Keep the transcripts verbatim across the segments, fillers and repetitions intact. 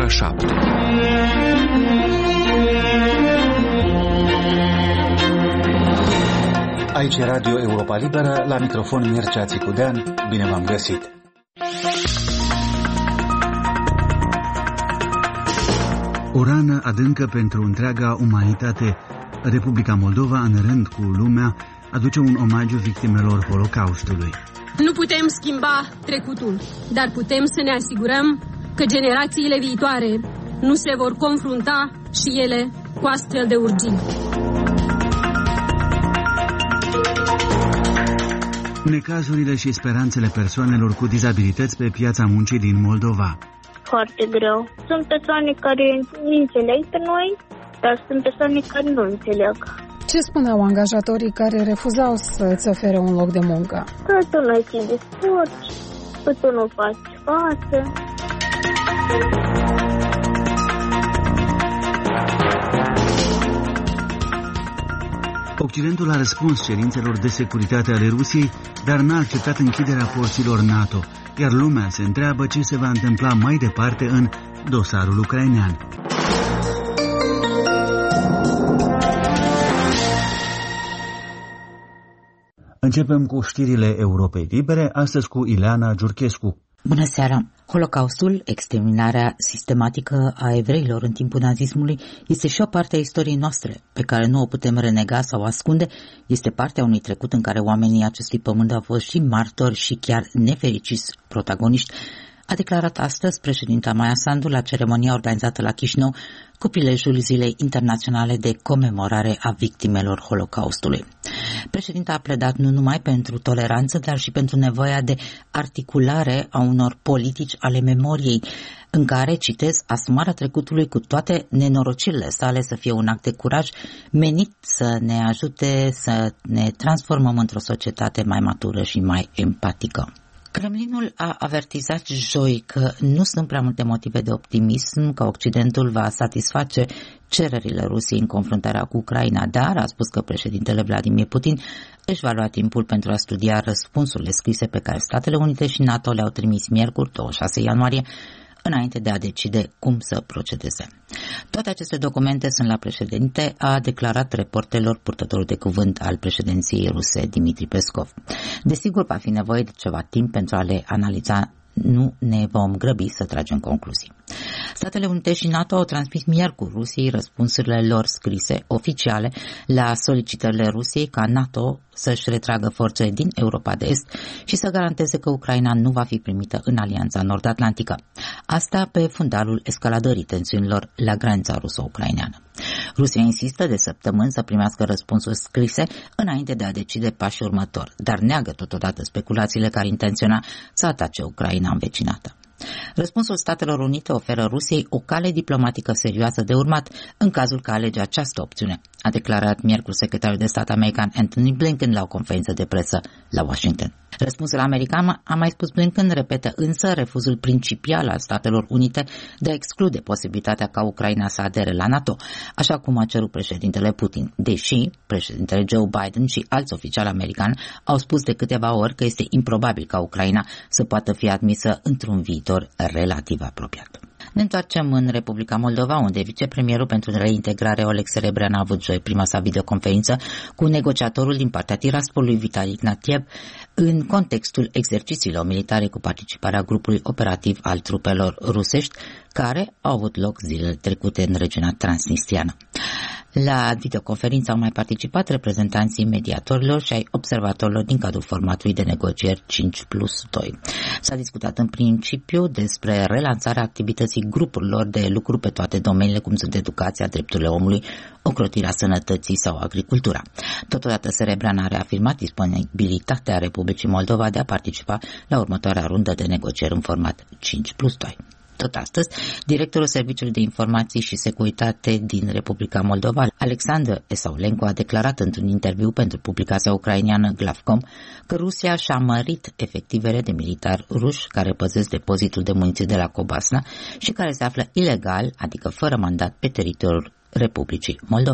ora șapte. Aici e Radio Europa Liberă, la microfon Mircea Țicudean. Bine v-am găsit! O rană adâncă pentru întreaga umanitate. Republica Moldova, în rând cu lumea, aduce un omagiu victimelor Holocaustului. Nu putem schimba trecutul, dar putem să ne asigurăm că generațiile viitoare nu se vor confrunta și ele cu astfel de urgini. Necazurile și speranțele persoanelor cu dizabilități pe piața muncii din Moldova. Foarte greu. Sunt persoane care nu înțeleg pe noi, dar sunt persoane care nu înțeleg. Ce spuneau angajatorii care refuzau să-ți ofere un loc de muncă? Că tu nu te descurci, că tu nu faci față. Occidentul a răspuns cerințelor de securitate ale Rusiei, dar n-a acceptat închiderea porților NATO, iar lumea se întreabă ce se va întâmpla mai departe în dosarul ucrainean. Începem cu știrile Europei Libere, astăzi cu Ileana Giurchescu. Bună seara! Holocaustul, exterminarea sistematică a evreilor în timpul nazismului, este și o parte a istoriei noastre, pe care nu o putem renega sau ascunde. Este partea unui trecut în care oamenii acestui pământ au fost și martori și chiar nefericiți protagoniști, a declarat astăzi președinta Maia Sandu la ceremonia organizată la Chișinău cu prilejul Zilei Internaționale de Comemorare a Victimelor Holocaustului. Președinta a pledat nu numai pentru toleranță, dar și pentru nevoia de articulare a unor politici ale memoriei, în care, citez, asumarea trecutului cu toate nenorocirile sale să fie un act de curaj menit să ne ajute să ne transformăm într-o societate mai matură și mai empatică. Kremlinul a avertizat joi că nu sunt prea multe motive de optimism că Occidentul va satisface cererile Rusiei în confruntarea cu Ucraina, dar a spus că președintele Vladimir Putin își va lua timpul pentru a studia răspunsurile scrise pe care Statele Unite și NATO le-au trimis miercuri, douăzeci și șase ianuarie, înainte de a decide cum să procedeze. Toate aceste documente sunt la președinte, a declarat reporterilor purtătorul de cuvânt al președinției ruse, Dmitri Peskov. Desigur, va fi nevoie de ceva timp pentru a le analiza. Nu ne vom grăbi să tragem concluzii. Statele Unite și NATO au transmis miercuri Rusiei răspunsurile lor scrise, oficiale, la solicitările Rusiei ca NATO să-și retragă forțele din Europa de Est și să garanteze că Ucraina nu va fi primită în Alianța Nord-Atlantică. Asta pe fundalul escaladării tensiunilor la granița ruso-ucraineană. Rusia insistă de săptămâni să primească răspunsuri scrise înainte de a decide pașii următori, dar neagă totodată speculațiile care intenționa să atace Ucraina învecinată. Răspunsul Statelor Unite oferă Rusiei o cale diplomatică serioasă de urmat în cazul că alege această opțiune, a declarat miercuri secretarul de stat american Antony Blinken la o conferință de presă la Washington. Răspunsul american, a mai spus Blinken, repetă însă refuzul principial al Statelor Unite de a exclude posibilitatea ca Ucraina să adere la NATO, așa cum a cerut președintele Putin, deși președintele Joe Biden și alți oficiali americani au spus de câteva ori că este improbabil ca Ucraina să poată fi admisă într-un viitor relativ apropiat. Ne întoarcem în Republica Moldova, unde vicepremierul pentru reintegrare Oleg Serebrean a avut joi prima sa videoconferință cu negociatorul din partea Tiraspolului, Vitali Ignatiev, în contextul exercițiilor militare cu participarea grupului operativ al trupelor rusești, care au avut loc zilele trecute în regiunea transnistriană. La videoconferință au mai participat reprezentanții mediatorilor și ai observatorilor din cadrul formatului de negocieri cinci plus doi. S-a discutat în principiu despre relansarea activității grupurilor de lucru pe toate domeniile, cum sunt educația, drepturile omului, ocrotirea sănătății sau agricultura. Totodată Serebrean a reafirmat disponibilitatea Republicii Moldova de a participa la următoarea rundă de negocieri în format cinci plus doi. Tot astăzi, directorul Serviciului de Informații și Securitate din Republica Moldova, Alexandru Esaulenko, a declarat într-un interviu pentru publicația ucraineană Glavcom că Rusia și-a mărit efectivele de militari ruși care păzesc depozitul de muniție de la Cobasna și care se află ilegal, adică fără mandat, pe teritoriul Republicii Moldova.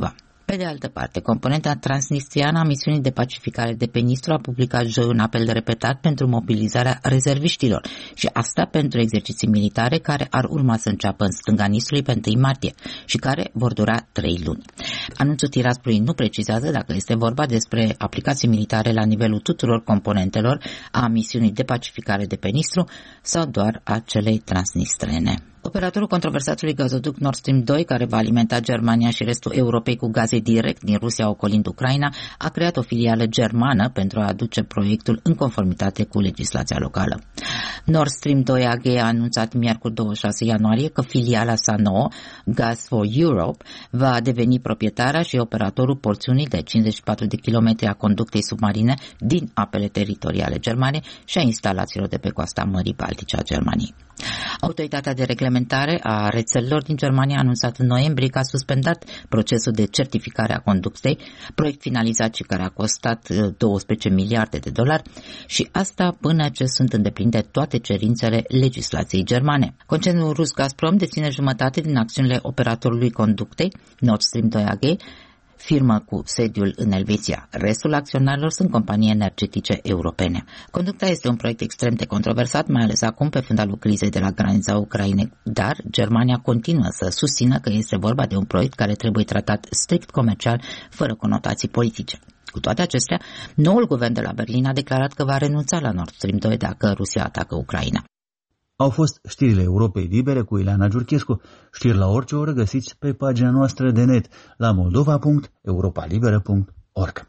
Pe de altă parte, componenta transnistriană a misiunii de pacificare de pe Nistru a publicat joi un apel de repetat pentru mobilizarea rezerviștilor și asta pentru exerciții militare care ar urma să înceapă în stânga Nistrului pe întâi martie și care vor dura trei luni. Anunțul Tiraspolului nu precizează dacă este vorba despre aplicații militare la nivelul tuturor componentelor a misiunii de pacificare de pe Nistru sau doar a celei transnistrene. Operatorul controversatului gazoduct Nord Stream doi, care va alimenta Germania și restul Europei cu gaze direct din Rusia ocolind Ucraina, a creat o filială germană pentru a aduce proiectul în conformitate cu legislația locală. Nord Stream doi A G a anunțat miercuri douăzeci și șase ianuarie că filiala sa nouă, Gas for Europe, va deveni proprietara și operatorul porțiunii de cincizeci și patru de kilometri a conductei submarine din apele teritoriale germane și a instalațiilor de pe coasta Mării Baltice a Germaniei. Autoritatea de reglementare a rețelelor din Germania a anunțat în noiembrie că a suspendat procesul de certificare a conductei, proiect finalizat și care a costat doisprezece miliarde de dolari, și asta până ce sunt îndeplinite toate cerințele legislației germane. Concernul rus Gazprom deține jumătate din acțiunile operatorului conductei Nord Stream doi A G, firmă cu sediul în Elveția. Restul acționarilor sunt companii energetice europene. Conducta este un proiect extrem de controversat, mai ales acum pe fundalul crizei de la granița Ucrainei, dar Germania continuă să susțină că este vorba de un proiect care trebuie tratat strict comercial, fără conotații politice. Cu toate acestea, noul guvern de la Berlin a declarat că va renunța la Nord Stream doi dacă Rusia atacă Ucraina. Au fost știrile Europei Libere cu Ileana Giurchescu. Știri la orice oră găsiți pe pagina noastră de net la moldova punct europa liberă punct org.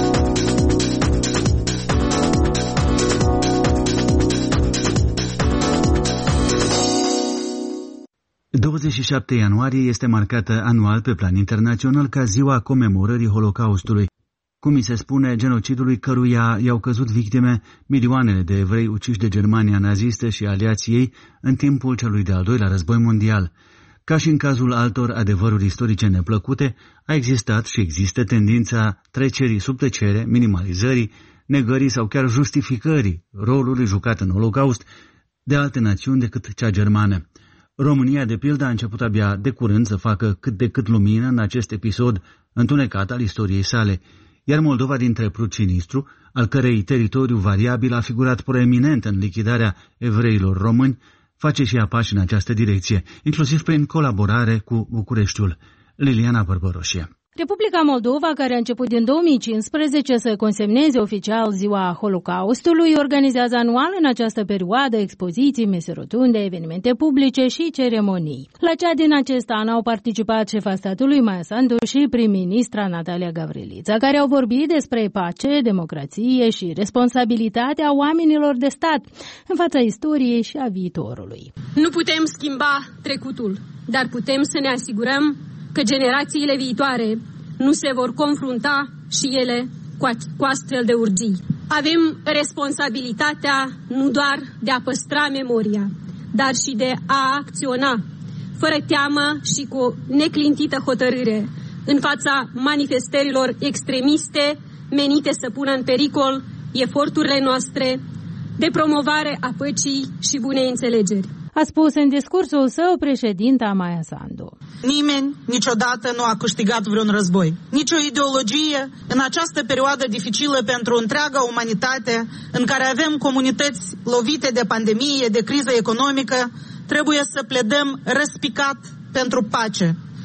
douăzeci și șapte ianuarie este marcată anual pe plan internațional ca ziua comemorării Holocaustului, cum mi se spune, genocidului căruia i-au căzut victime milioanele de evrei uciși de Germania nazistă și aliații ei în timpul celui de-al doilea război mondial. Ca și în cazul altor adevăruri istorice neplăcute, a existat și există tendința trecerii sub tăcere, minimalizării, negării sau chiar justificării rolului jucat în Holocaust de alte națiuni decât cea germană. România, de pildă, a început abia de curând să facă cât de cât lumină în acest episod întunecat al istoriei sale, iar Moldova, dintre Prut și Nistru, al cărei teritoriu variabil a figurat proeminent în lichidarea evreilor români, face și ea pași în această direcție, inclusiv prin colaborare cu Bucureștiul. Liliana Bărbăroșie. Republica Moldova, care a început din două mii cincisprezece să consemneze oficial ziua Holocaustului, organizează anual în această perioadă expoziții, mese rotunde, evenimente publice și ceremonii. La cea din acest an au participat șefa statului Maia Sandu și prim-ministra Natalia Gavrilița, care au vorbit despre pace, democrație și responsabilitatea oamenilor de stat în fața istoriei și a viitorului. Nu putem schimba trecutul, dar putem să ne asigurăm că generațiile viitoare nu se vor confrunta și ele cu, cu astfel de urgii. Avem responsabilitatea nu doar de a păstra memoria, dar și de a acționa fără teamă și cu o neclintită hotărâre în fața manifestărilor extremiste menite să pună în pericol eforturile noastre de promovare a păcii și bunei înțelegeri. A spus în discursul său președinta Maia Sandu. Nimeni niciodată nu a câștigat vreun război. Nici o ideologie în această perioadă dificilă pentru întreaga umanitate, în care avem comunități lovite de pandemie, de criză economică, trebuie să pledăm răspicat pentru pace.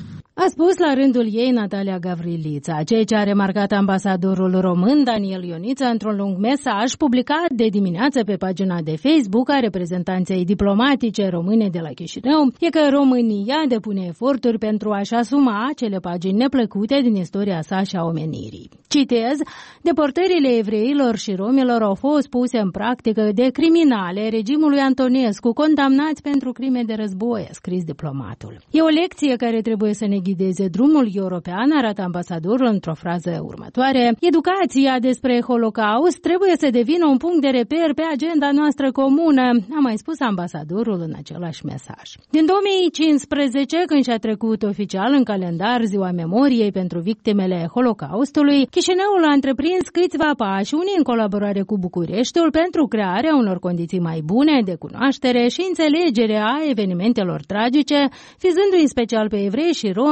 A spus la rândul ei Natalia Gavrilița, ceea ce a remarcat ambasadorul român Daniel Ioniță într-un lung mesaj publicat de dimineață pe pagina de Facebook a reprezentanței diplomatice române de la Chișinău, e că România depune eforturi pentru a-și asuma acele pagini neplăcute din istoria sa și a omenirii. Citez, deportările evreilor și romilor au fost puse în practică de criminale regimului Antonescu, condamnați pentru crime de război, a scris diplomatul. E o lecție care trebuie să ne ghideze drumul european, arată ambasadorul într-o frază următoare. Educația despre Holocaust trebuie să devină un punct de reper pe agenda noastră comună, a mai spus ambasadorul în același mesaj. Din două mii cincisprezece, când și-a trecut oficial în calendar ziua memoriei pentru victimele Holocaustului, Chișinăul a întreprins câțiva pași, unii în colaborare cu Bucureștiul, pentru crearea unor condiții mai bune de cunoaștere și înțelegere a evenimentelor tragice, vizându-i în special pe evrei și romi,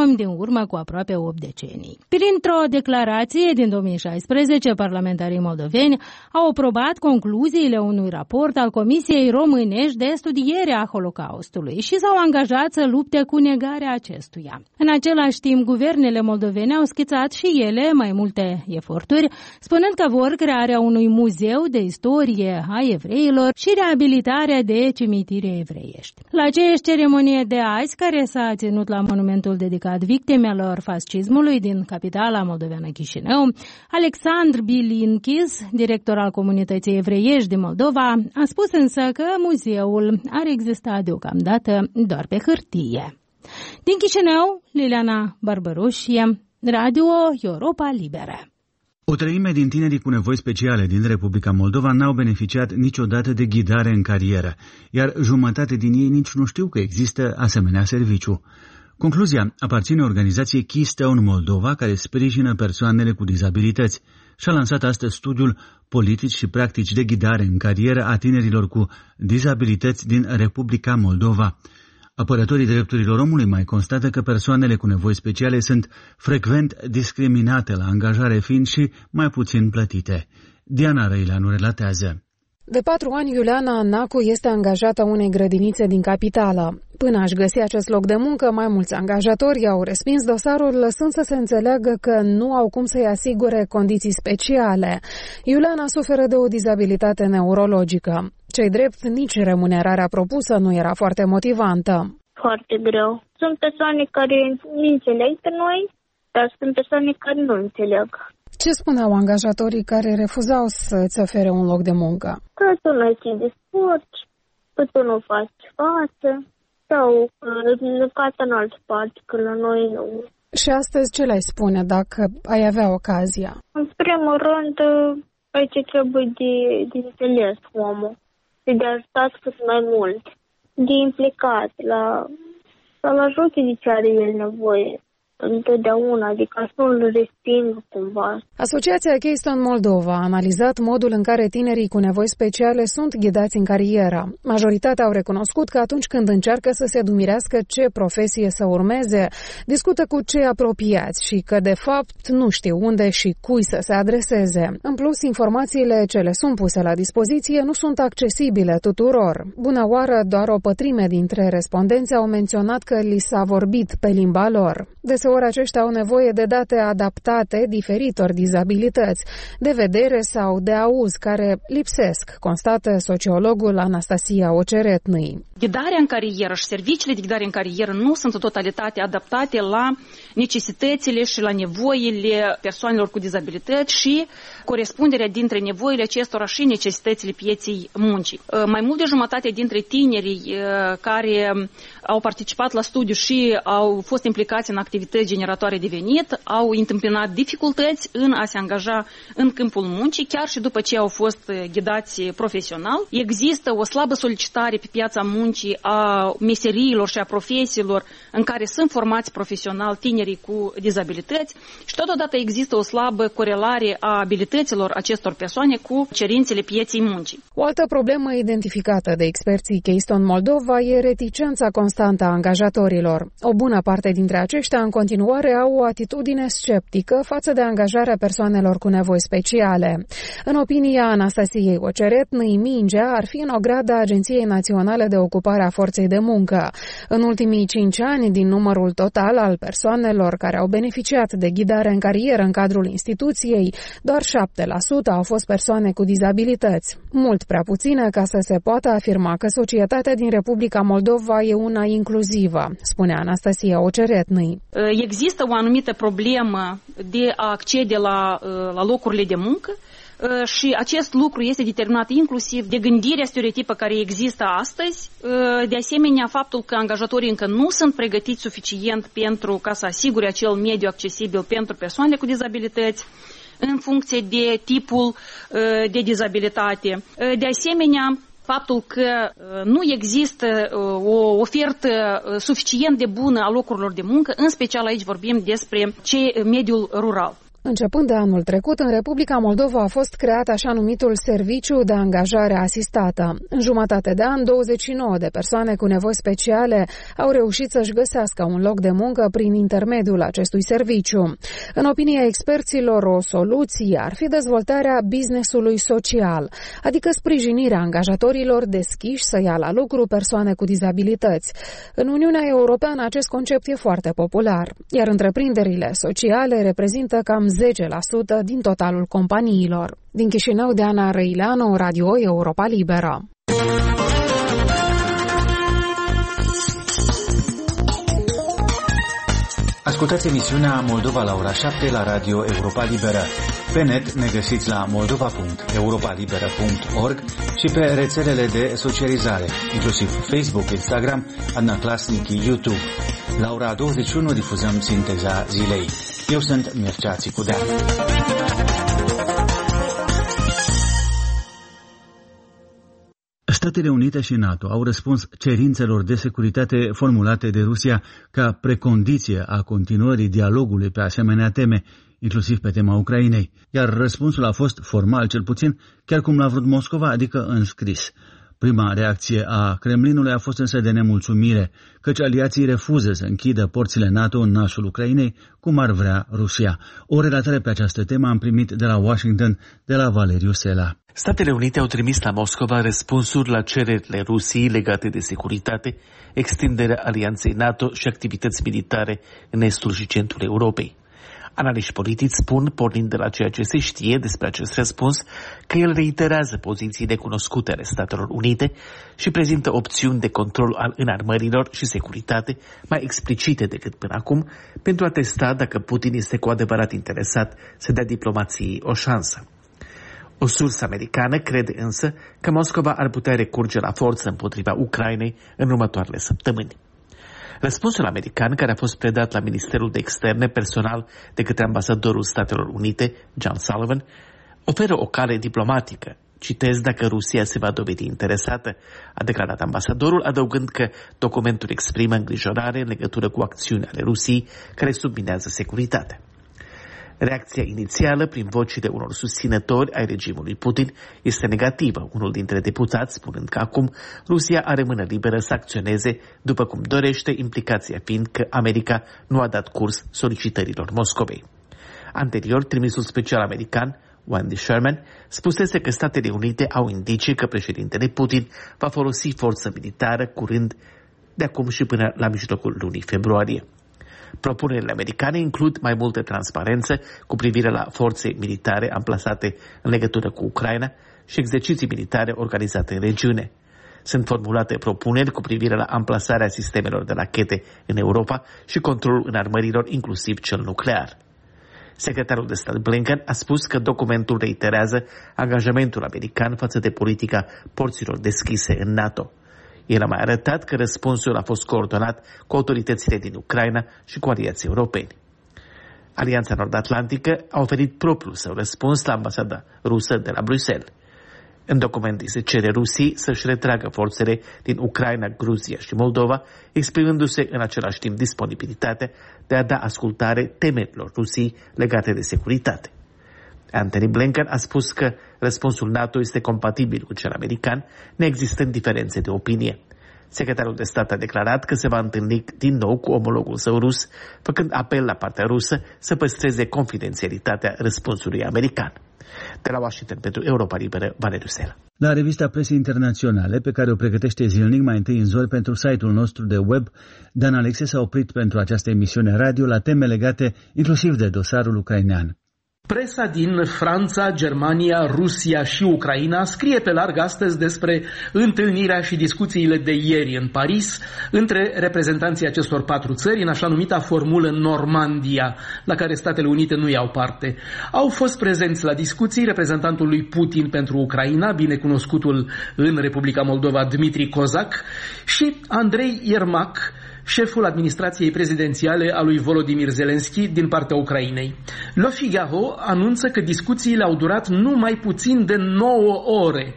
romi din urmă cu aproape opt decenii. Printr-o declarație din două mii șaisprezece, parlamentarii moldoveni au aprobat concluziile unui raport al Comisiei Românești de studiere a Holocaustului și s-au angajat să lupte cu negarea acestuia. În același timp, guvernele moldovene au schițat și ele mai multe eforturi, spunând că vor crearea unui muzeu de istorie a evreilor și reabilitarea de cimitire evreiești. La aceeași ceremonie de azi, care s-a ținut la monumentul dedicat victimelor fascismului din capitala moldoveană Chișinău, Alexandru Bilinkis, director al comunității evreiești din Moldova, a spus însă că muzeul ar exista deocamdată doar pe hârtie. Din Chișinău, Liliana Barbărușie, Radio Europa Liberă. O treime din tinerii cu nevoi speciale din Republica Moldova n-au beneficiat niciodată de ghidare în carieră, iar jumătate din ei nici nu știu că există asemenea serviciu. Concluzia aparține organizației Keystone Moldova, care sprijină persoanele cu dizabilități, și a lansat astăzi studiul Politici și practici de ghidare în carieră a tinerilor cu dizabilități din Republica Moldova. Apărătorii drepturilor omului mai constată că persoanele cu nevoi speciale sunt frecvent discriminate la angajare, fiind și mai puțin plătite. Diana Răileanu relatează. De patru ani, Iuliana Nacu este angajată unei grădinițe din capitală. Până a-și găsi acest loc de muncă, mai mulți angajatori au respins dosarul, lăsând să se înțeleagă că nu au cum să-i asigure condiții speciale. Iuliana suferă de o dizabilitate neurologică. Ce-i drept, nici remunerarea propusă nu era foarte motivantă. Foarte greu. Sunt persoane care nu înțeleg pe noi, dar sunt persoane care nu înțeleg. Ce spuneau angajatorii care refuzau să-ți ofere un loc de muncă? Că tu nu ții de sport, că tu nu faci față, sau lucrați în altă parte, că la noi nu. Și astăzi ce le-ai spune dacă ai avea ocazia? În primul rând, aici trebuie de, de înțeles omul, și de ajutat cât mai mult, de implicat, la, să-l ajute de ce are el nevoie. Întotdeauna, adică să nu-l resping cumva. Asociația Keystone Moldova a analizat modul în care tinerii cu nevoi speciale sunt ghidați în carieră. Majoritatea au recunoscut că atunci când încearcă să se dumirească ce profesie să urmeze, discută cu cei apropiați și că, de fapt, nu știu unde și cui să se adreseze. În plus, informațiile ce le sunt puse la dispoziție nu sunt accesibile tuturor. Bună oară, doar o pătrime dintre respondenți au menționat că li s-a vorbit pe limba lor. Deseori aceștia au nevoie de date adaptate diferitor dizabilități, de vedere sau de auz, care lipsesc, constată sociologul Anastasia Oceretnăi. Ghidarea în carieră și serviciile de ghidare în carieră nu sunt în totalitate adaptate la necesitățile și la nevoile persoanelor cu dizabilități și corespunderea dintre nevoile acestora și necesitățile pieței muncii. Mai mult de jumătate dintre tinerii care au participat la studiu și au fost implicați în activități generatoare de venit au întâmpinat dificultăți în a se angaja în câmpul muncii, chiar și după ce au fost ghidați profesional. Există o slabă solicitare pe piața muncii a meseriilor și a profesiilor în care sunt formați profesional tinerii cu dizabilități și totodată există o slabă corelare a abilităților acestor persoane cu cerințele pieței muncii. O altă problemă identificată de experții Keystone Moldova e reticența constantă a angajatorilor. O bună parte dintre aceștia în continuare au o atitudine sceptică față de angajarea persoanelor cu nevoi speciale. În opinia Anastasiei Oceretnăi, mingea ar fi în ograda Agenției Naționale de Ocupare a Forței de Muncă. În ultimii cinci ani, din numărul total al persoanelor care au beneficiat de ghidare în carieră în cadrul instituției, doar șapte la sută au fost persoane cu dizabilități. Mult prea puține ca să se poată afirma că societatea din Republica Moldova e una inclusivă, spune Anastasia Oceretnăi. Există o anumită problemă de a accede la, la locurile de muncă și acest lucru este determinat inclusiv de gândirea stereotipă care există astăzi, de asemenea faptul că angajatorii încă nu sunt pregătiți suficient pentru ca să asigure acel mediu accesibil pentru persoanele cu dizabilități în funcție de tipul de dizabilitate. De asemenea, faptul că nu există o ofertă suficient de bună a locurilor de muncă, în special aici vorbim despre mediul rural. Începând de anul trecut, în Republica Moldova a fost creat așa numitul Serviciu de Angajare Asistată. În jumătate de an, douăzeci și nouă de persoane cu nevoi speciale au reușit să-și găsească un loc de muncă prin intermediul acestui serviciu. În opinia experților, o soluție ar fi dezvoltarea business-ului social, adică sprijinirea angajatorilor deschiși să ia la lucru persoane cu dizabilități. În Uniunea Europeană acest concept e foarte popular, iar întreprinderile sociale reprezintă cam zece la sută din totalul companiilor. Din Chișinău, Diana Răileanu, Radio Europa Liberă. Ascultați emisiunea Moldova la ora șapte la Radio Europa Liberă. Pe net ne găsiți la moldova punct europa liberă punct org și pe rețelele de socializare, inclusiv Facebook, Instagram, Adnaclasnic, YouTube. La ora douăzeci și unu difuzăm sinteza zilei. Eu sunt Mircea Țicudea. Statele Unite și NATO au răspuns cerințelor de securitate formulate de Rusia ca precondiție a continuării dialogului pe asemenea teme, inclusiv pe tema Ucrainei, iar răspunsul a fost formal cel puțin, chiar cum l-a vrut Moscova, adică în scris. Prima reacție a Kremlinului a fost însă de nemulțumire, căci aliații refuză să închidă porțile NATO în nasul Ucrainei, cum ar vrea Rusia. O relatare pe această temă am primit de la Washington, de la Valeriu Sela. Statele Unite au trimis la Moscova răspunsuri la cererile Rusiei legate de securitate, extinderea alianței NATO și activități militare în estul și centrul Europei. Analiști politici spun, pornind de la ceea ce se știe despre acest răspuns, că el reiterează poziții necunoscute ale Statelor Unite și prezintă opțiuni de control al înarmărilor și securitate mai explicite decât până acum, pentru a testa dacă Putin este cu adevărat interesat să dea diplomației o șansă. O sursă americană crede însă că Moscova ar putea recurge la forță împotriva Ucrainei în următoarele săptămâni. Răspunsul american, care a fost predat la Ministerul de Externe personal de către ambasadorul Statelor Unite, John Sullivan, oferă o cale diplomatică. Citez, dacă Rusia se va dovedi interesată, a declarat ambasadorul, adăugând că documentul exprimă îngrijorare în legătură cu acțiunile ale Rusiei care subminează securitatea. Reacția inițială, prin vocile unor susținători ai regimului Putin, este negativă, unul dintre deputați spunând că acum Rusia ar rămâne liberă să acționeze după cum dorește, implicația fiind că America nu a dat curs solicitărilor Moscovei. Anterior, trimisul special american, Wendy Sherman, spusese că Statele Unite au indicii că președintele Putin va folosi forță militară curând, de acum și până la mijlocul lunii februarie. Propunerile americane includ mai multă transparență cu privire la forțe militare amplasate în legătură cu Ucraina și exerciții militare organizate în regiune. Sunt formulate propuneri cu privire la amplasarea sistemelor de rachete în Europa și controlul înarmărilor, inclusiv cel nuclear. Secretarul de stat Blinken a spus că documentul reiterează angajamentul american față de politica porților deschise în NATO. El a mai arătat că răspunsul a fost coordonat cu autoritățile din Ucraina și cu aliații europeni. Alianța Nord-Atlantică a oferit propriul său răspuns la ambasada rusă de la Bruxelles. În document se cere Rusiei să-și retragă forțele din Ucraina, Gruzia și Moldova, exprimându-se în același timp disponibilitatea de a da ascultare temerilor Rusiei legate de securitate. Anthony Blinken a spus că răspunsul NATO este compatibil cu cel american, neexistând diferențe de opinie. Secretarul de stat a declarat că se va întâlni din nou cu omologul său rus, făcând apel la partea rusă să păstreze confidențialitatea răspunsului american. De la Washington pentru Europa Liberă, Valeriu Sela. La revista presei internaționale, pe care o pregătește zilnic mai întâi în zori pentru site-ul nostru de web, Dan Alexe s-a oprit pentru această emisiune radio la teme legate inclusiv de dosarul ucrainean. Presa din Franța, Germania, Rusia și Ucraina scrie pe larg astăzi despre întâlnirea și discuțiile de ieri în Paris între reprezentanții acestor patru țări în așa numita formulă Normandia, la care Statele Unite nu iau parte. Au fost prezenți la discuții reprezentantul lui Putin pentru Ucraina, binecunoscutul în Republica Moldova Dmitri Kozak, și Andrei Iermak, șeful administrației prezidențiale a lui Volodymyr Zelensky din partea Ucrainei. Le Figaro anunță că discuțiile au durat nu mai puțin de nouă ore.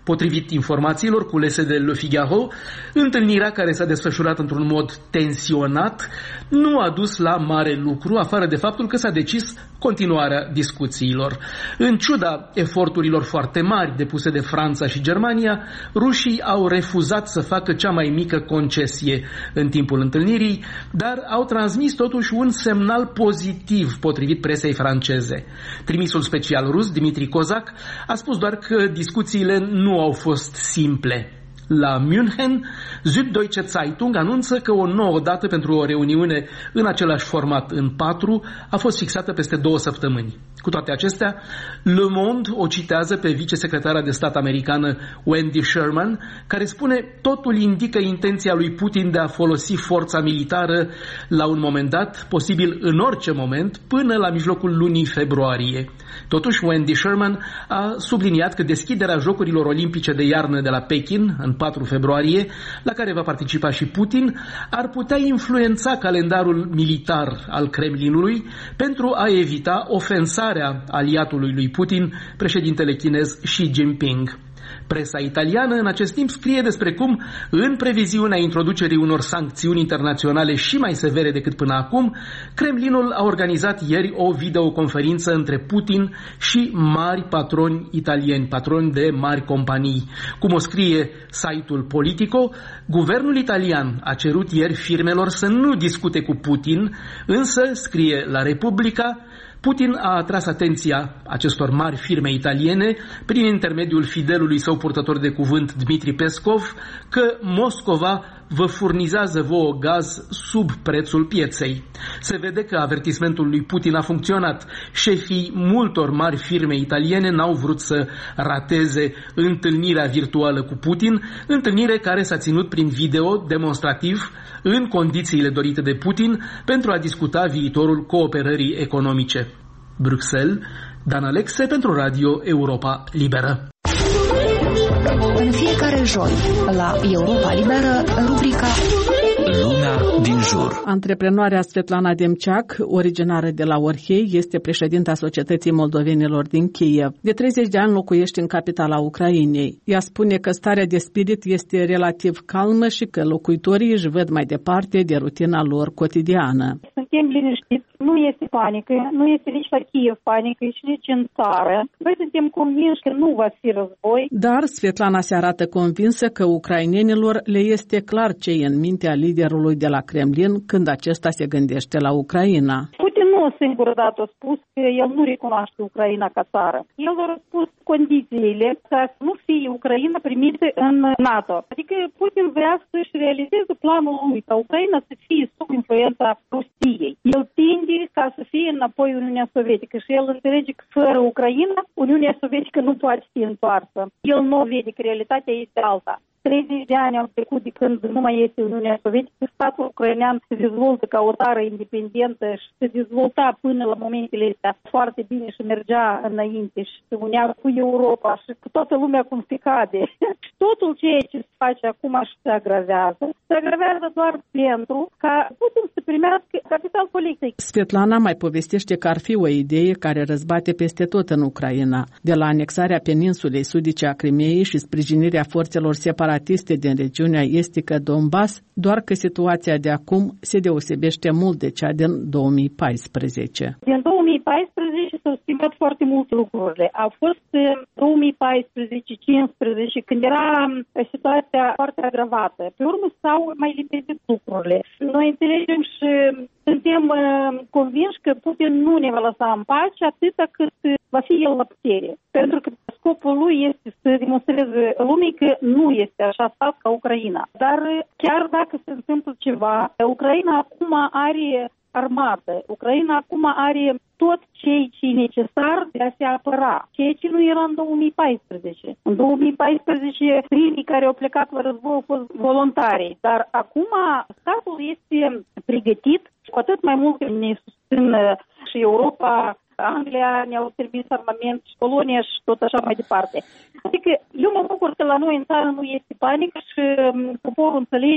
Potrivit informațiilor culese de Le Figaro, întâlnirea, care s-a desfășurat într-un mod tensionat, nu a dus la mare lucru, afară de faptul că s-a decis continuarea discuțiilor. În ciuda eforturilor foarte mari depuse de Franța și Germania, rușii au refuzat să facă cea mai mică concesie în timpul întâlnirii, dar au transmis totuși un semnal pozitiv, potrivit presei franceze. Trimisul special rus, Dmitri Kozak, a spus doar că discuțiile nu au fost simple. La München, Süddeutsche Zeitung anunță că o nouă dată pentru o reuniune în același format în patru a fost fixată peste două săptămâni. Cu toate acestea, Le Monde o citează pe vicesecretara de stat americană Wendy Sherman, care spune: totul indică intenția lui Putin de a folosi forța militară la un moment dat, posibil în orice moment, până la mijlocul lunii februarie. Totuși, Wendy Sherman a subliniat că deschiderea Jocurilor Olimpice de iarnă de la Pekin, în patru februarie, la care va participa și Putin, ar putea influența calendarul militar al Kremlinului pentru a evita ofensarea aliatului lui Putin, președintele chinez Xi Jinping. Presa italiană în acest timp scrie despre cum, în previziunea introducerii unor sancțiuni internaționale și mai severe decât până acum, Kremlinul a organizat ieri o videoconferință între Putin și mari patroni italieni, patroni de mari companii. Cum o scrie site-ul Politico, guvernul italian a cerut ieri firmelor să nu discute cu Putin, însă, scrie la Repubblica, Putin a atras atenția acestor mari firme italiene prin intermediul fidelului său purtător de cuvânt Dmitri Peskov că Moscova vă furnizează vouă gaz sub prețul pieței. Se vede că avertismentul lui Putin a funcționat. Șefii multor mari firme italiene n-au vrut să rateze întâlnirea virtuală cu Putin, întâlnire care s-a ținut prin video demonstrativ în condițiile dorite de Putin pentru a discuta viitorul cooperării economice. Bruxelles, Dan Alexe pentru Radio Europa Liberă. În fiecare joi, la Europa Liberă, rubrica Lumea din jur. Antreprenoarea Svetlana Demceac, originară de la Orhei, este președinta Societății Moldovenilor din Kiev. De treizeci de ani locuiește în capitala Ucrainei. Ea spune că starea de spirit este relativ calmă și că locuitorii își văd mai departe de rutina lor cotidiană. Suntem liniștiți, nu este panică, nu este nici la Kiev panică și nici în țară. Noi suntem convinși că nu va fi război. Dar Svetlana se arată convinsă că ucrainenilor le este clar ce e în mintea liderului de la Kremlin când acesta se gândește la Ucraina. Putin nu o singură dată a spus că el nu recunoaște Ucraina ca țară. El a răspuns condițiile ca să nu fie Ucraina primită în NATO. Adică Putin vrea să-și realizeze planul lui ca Ucraina să fie sub influența Rusiei. El tinde ca să fie înapoi Uniunea Sovietică și el înțelege că fără Ucraina Uniunea Sovietică nu poate fi întoarsă. El nu vede că realitatea este alta. treizeci de ani au trecut de când nu mai este Uniunea Sovietică, statul ucrainean se dezvoltă ca o țară independentă și se dezvolta până la momentele astea foarte bine și mergea înainte și se unea cu Europa și cu toată lumea cum se cade. Și totul ceea ce se face acum și se agravează, se agravează doar pentru ca Putin să primească capital politic. Svetlana mai povestește că ar fi o idee care răzbate peste tot în Ucraina, de la anexarea peninsulei sudice a Crimeei și sprijinirea forțelor separatiste din regiunea estică Donbass, doar că situația de acum se deosebește mult de cea din două mii paisprezece. Din două mii paisprezece s-au schimbat foarte multe lucrurile. A fost două mii paisprezece cincisprezece când era situația foarte agravată. Pe urmă s-au mai limpezit lucrurile. Noi înțelegem și suntem convinși că Putin nu ne va lăsa în pace atâta cât va fi el la putere. Pentru că scopul lui este să demonstreze lumii că nu este așa stat ca Ucraina. Dar chiar dacă se întâmplă ceva, Ucraina acum are armată. Ucraina acum are tot ceea ce e necesar de a se apăra, ceea ce nu era în două mii paisprezece. În două mii paisprezece, primii care au plecat la război au fost voluntari, dar acum statul este pregătit și cu atât mai mult că ne susțin și Europa, Anglia ne-au trimis armament și Polonia și tot așa mai departe. Adică eu mă bucur că la noi în țară nu este panică și poporul înțelege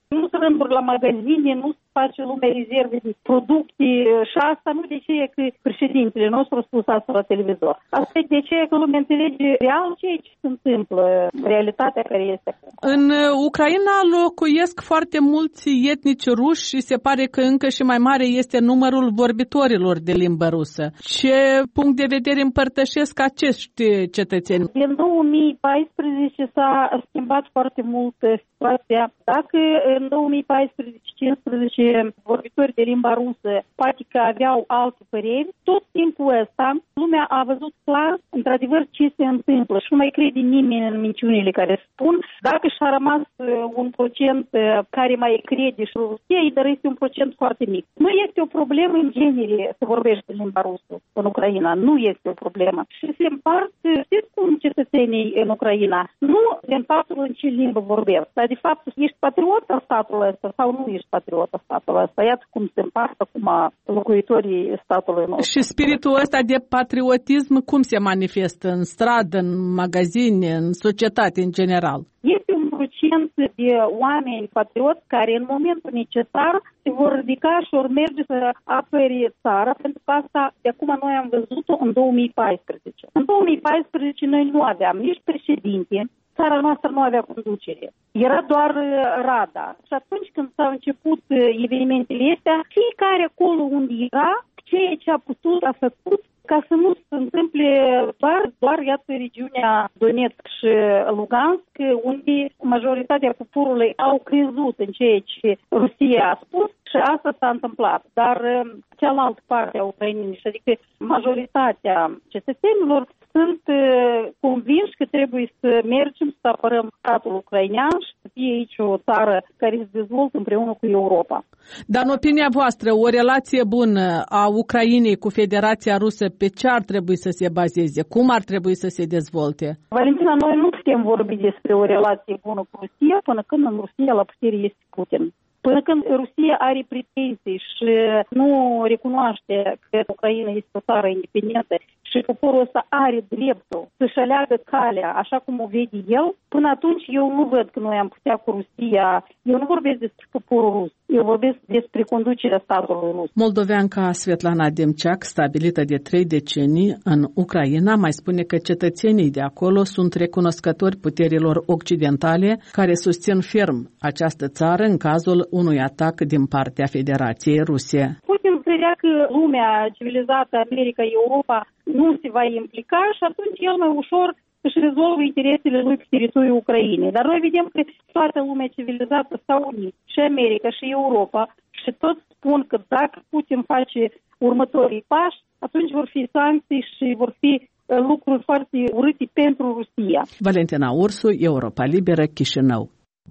Nu sunt rânduri la magazine, nu se face lumea rezerve de producții și asta nu de ce e că președintele nostru a spus asta la televizor. Asta e de ce e că lumea înțelege real ceea ce se întâmplă, realitatea care este. În Ucraina locuiesc foarte mulți etnici ruși și se pare că încă și mai mare este numărul vorbitorilor de limbă rusă. Ce punct de vedere împărtășesc acești cetățeni? Din două mii paisprezece s-a schimbat foarte mult situația. Dacă în două mii paisprezece cincisprezece vorbitori de limba rusă poate că aveau alte păreri, tot timpul ăsta lumea a văzut clar, într-adevăr, ce se întâmplă și nu mai crede nimeni în minciunile care spun. Dacă și-a rămas un procent care mai crede și Rusia, dar este un procent foarte mic. Nu este o problemă în genere să vorbește limba rusă în Ucraina. Nu este o problemă. Și se împart, știți cum cetățenii în Ucraina? Nu se împart în ce limbă vorbesc. Dar de fapt ești patriot al statului ăsta sau nu ești patriot al statului ăsta. Iată cum se împart acum locuitorii statului nostru. Și spiritul ăsta de patriotism cum se manifestă? În stradă, în magazine, în societate în general? Este un procent de oameni patrioți care în momentul necesar se vor ridica și vor merge să apere țara, pentru că asta de acum noi am văzut-o în două mii paisprezece. În două mii paisprezece noi nu aveam nici președinte, țara noastră nu avea conducere. Era doar Rada. Și atunci când s-au început evenimentele astea, fiecare acolo unde era, ceea ce a putut, a făcut, ca să nu se întâmple doar, doar iată, regiunea Donetsk și Lugansk, unde majoritatea poporului au crezut în ceea ce Rusia a spus și asta s-a întâmplat. Dar cealaltă parte a Ucrainei, adică majoritatea cetățenilor, sunt convinși că trebuie să mergem să apărăm statul ucrainean și să fie aici o țară care se dezvoltă împreună cu Europa. Dar în opinia voastră, o relație bună a Ucrainei cu Federația Rusă pe ce ar trebui să se bazeze? Cum ar trebui să se dezvolte? Valentina, noi nu putem vorbi despre o relație bună cu Rusia până când în Rusia la putere este Putin. Până când Rusia are pretenții și nu recunoaște că Ucraina este o țară independentă și poporul ăsta are dreptul să-și aleagă calea așa cum o vede el, până atunci eu nu văd că noi am putea cu Rusia. Eu nu vorbesc despre poporul rus, eu vorbesc despre conducerea statului rus. Moldoveanca Svetlana Demceac, stabilită de trei decenii în Ucraina, mai spune că cetățenii de acolo sunt recunoscători puterilor occidentale care susțin ferm această țară în cazul unui atac din partea Federației Ruse. Putin credea că lumea civilizată, America, Europa, nu se va implica și atunci el mai ușor își rezolvă interesele lui pe teritoriul Ucrainei. Dar noi vedem că toată lumea civilizată s-a unit, și America, și Europa, și toți spun că dacă Putin face următorii pași, atunci vor fi sancții și vor fi lucruri foarte urâte pentru Rusia. Valentina Ursu, Europa Liberă, Chișinău.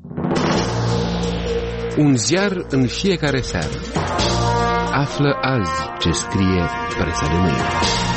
Un ziar în fiecare seară. Află azi ce scrie presa de mâine.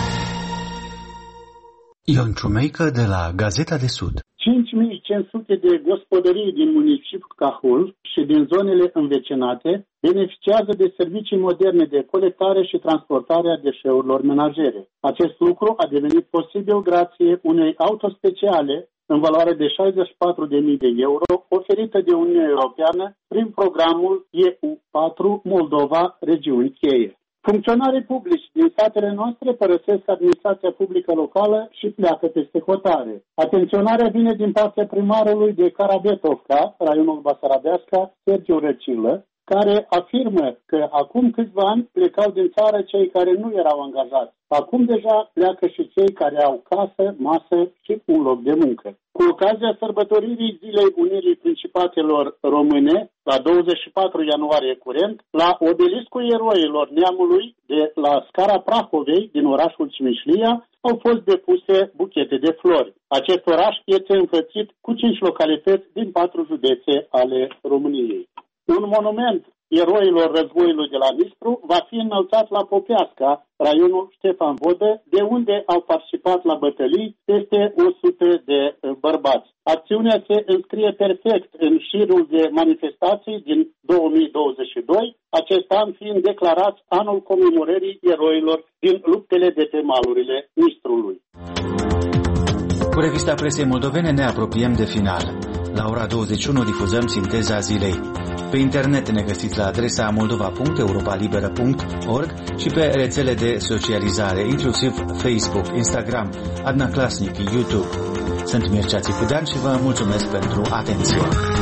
Ion Ciumeică de la Gazeta de Sud. cinci mii cinci sute de gospodării din municipiul Cahul și din zonele învecinate beneficiază de servicii moderne de colectare și transportare a deșeurilor menajere. Acest lucru a devenit posibil grație unei autospeciale în valoare de șaizeci și patru de mii de euro oferită de Uniunea Europeană prin programul E U patru Moldova Regiuni Cheie. Funcționarii publici din statele noastre părăsesc administrația publică locală și pleacă peste hotare. Atenționarea vine din partea primarului de Karabetovka, raionul Basarabeasca, Sergiu Răcilă, care afirmă că acum câțiva ani plecau din țară cei care nu erau angajați. Acum deja pleacă și cei care au casă, masă și un loc de muncă. Cu ocazia sărbătoririi Zilei Unirii Principatelor Române, la douăzeci și patru ianuarie curent, la obeliscul eroilor neamului de la scara Prahovei din orașul Cimișlia au fost depuse buchete de flori. Acest oraș este înfățit cu cinci localități din patru județe ale României. Un monument eroilor războiului de la Nistru va fi înălțat la Popeasca, raionul Ștefan Vodă, de unde au participat la bătălii peste o sută de bărbați. Acțiunea se înscrie perfect în șirul de manifestații din două mii douăzeci și doi, acest an fiind declarat anul comemorării eroilor din luptele de pe malurile Nistrului. Cu revista presei moldovene ne apropiem de final. La ora douăzeci și unu difuzăm Sinteza zilei. Pe internet ne găsiți la adresa moldova punct europalibera punct org și pe rețele de socializare, inclusiv Facebook, Instagram, Adna Klasnic, YouTube. Sunt Mircea Țicudean și vă mulțumesc pentru atenție.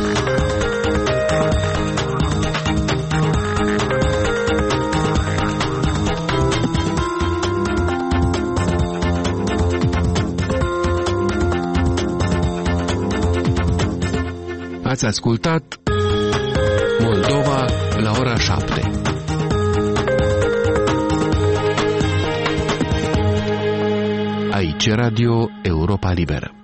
Ați ascultat Moldova la ora șapte. Aici Radio Europa Liberă.